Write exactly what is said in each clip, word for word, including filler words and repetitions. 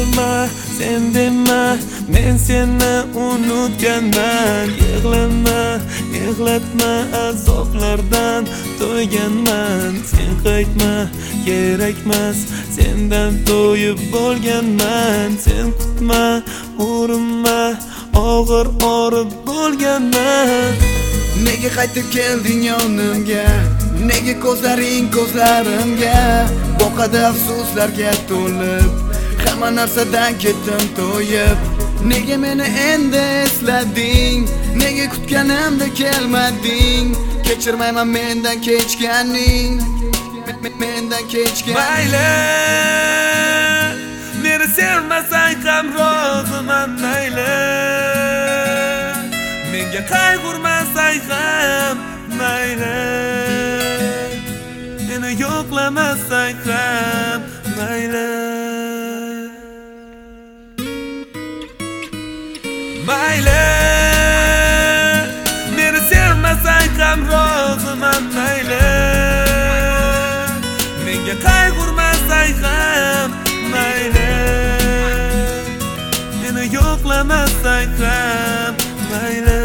yig'lama sen dema men seni unutganman. Yig'lama yig'latma azoblardan to'yganman. Sen qaytma kerakmas sendan to'yib bo'lganman. Sen kutma urinma og'ir orib bo'lganman. Nega qaytib kelding yonimga? Nega ko'zlaring ko'zlarimga? Boqadi afsuslarga to'lib hamma narsadan ketdim to'yib. Nega meni endi eslading? Nega kutganimda kelmading? Kechirmayman mendan kechganing, mendan kechganing. Mayli meni sevmasang ham roziman. Mayli menga qayg'urmasang ham mayli, meni yo'qlamasang ham mayli. Mayli meni sevmasang ham roziman. Mayli menga qayg'urmasang ham mayli, meni yo'qlamasang ham mayli.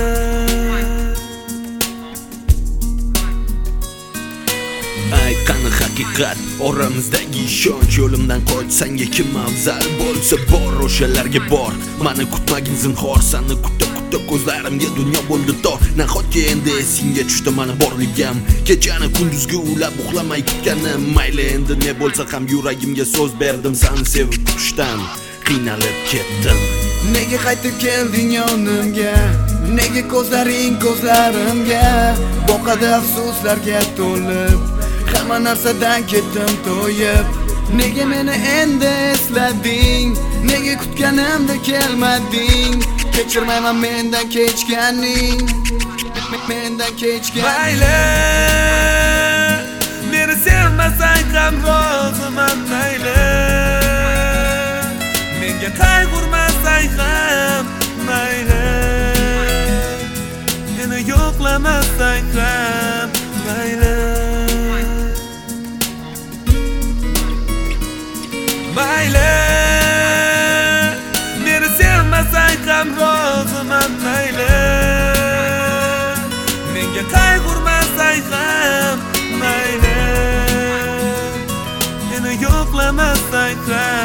Aytgani haqiqat, oramizdagi ishonch. Yo'limdan qochsang kim afzal bo'lsa bor, o'shalarga bor. Mani kutmagin zinhor, seni kutda kutda ko'zlarimga dunyo bo'ldi tor. Nahotki endi esingga tushdi mani borligim, kechani kunduzgi ulab uxlamay kutganim. Mayli endi ne bo'lsa ham yuragimga so'z berdim, seni sevib kutishdan qiynalib ketdim. Nega qaytib kelding yonimga? Nega ko'zlaring ko'zlarimga? Boqadi afsuslarga to'lib hamma narsadan ketdim to'yib. Nega meni endi eslading? Nega kutganimda kelmading? Kechirmayman mendan kechganing, mendan kechganing. Mayli meni sevmasang ham roziman. Mayli menga qayg'urmasang ham mayli, meni yo'qlamasang ham mayli. Mayli meni sevmasang ham roziman. Mayli menga qayg'urmasang ham mayli, meni yo'qlamasang ham